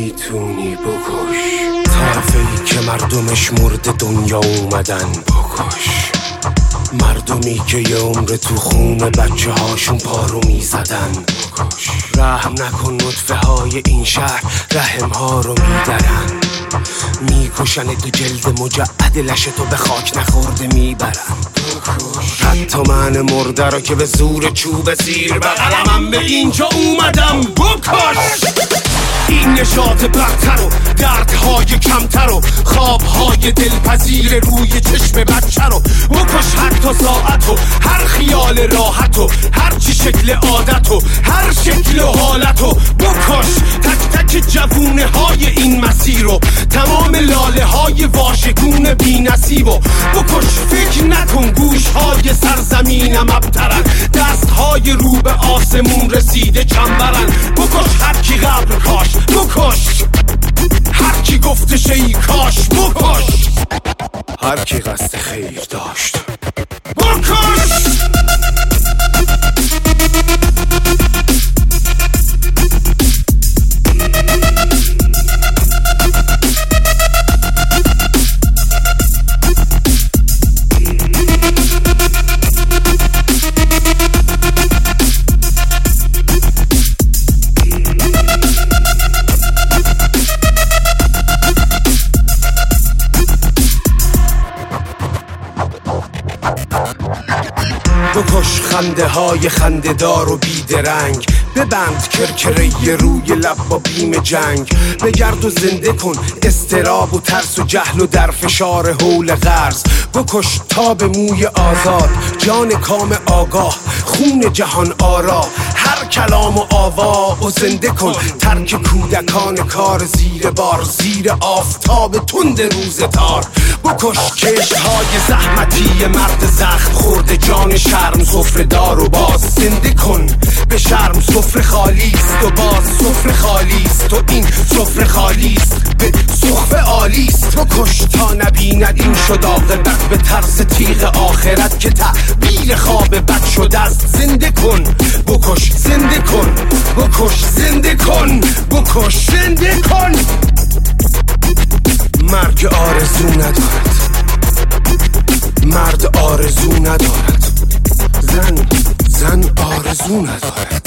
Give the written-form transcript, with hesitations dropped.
میتونی بکش. طرفی که مردمش مرد دنیا اومدن بکش. مردمی که یه عمر تو خون بچه هاشون پارو میزدن بکش. رحم نکن نطفه های این شهر رحم ها رو میدرن. میکشن تو جلد مجعد لشتو به خاک نخورده میبرن بکش. حتی من مرده رو که به زور چوب زیر بغلمم به اینجا اومدم بکش. این نشاط بدتر و دردهای کمتر و خوابهای دلپذیر روی چشم بچه رو بکش. حتی ساعت و هر خیال راحت و هر چی شکل عادت و هر شکل و حالت و بکش. تک تک جوونه های این مسیر و تمام لاله های واشگون بی نصیب و بکش. فکر نکن گوش های سرزمینم ابترن، دست های رو به آسمون رسیده چنبرن بکش. هر کی قبل کاش بکش، هر کی گفتش ای کاش بکش، هر کی قصد خیر داشت بکش. بکش خنده های خنده دار و بیدرنگ. ببند کرکره روی لب با بیم جنگ. بگرد و زنده کن استراب و ترس و جهل و در فشار حول غرض بکش. تا به موی آزاد جان کام آگاه خون جهان آرا هر کلام و آوا و زنده کن. ترک کودکان کار زیر بار زیر آفتاب تند روز تار بکش. کشت های زحمتی مرد زخم خورده جان شرم سفره دار و باز زنده کن. به شرم سفره خالیست و باز سفره خالیست و این سفره خالیست به سخف عالیست بکش. تا نبیند این شد عاقبت به ترس تیغ آخرت که تعبیر خواب بد شده است زنده کن بکش. زنده کن بکش. زنده کن بکش. زنده کن. مرگ آرزو ندارد، مرد آرزو ندارد، زن آرزو ندارد.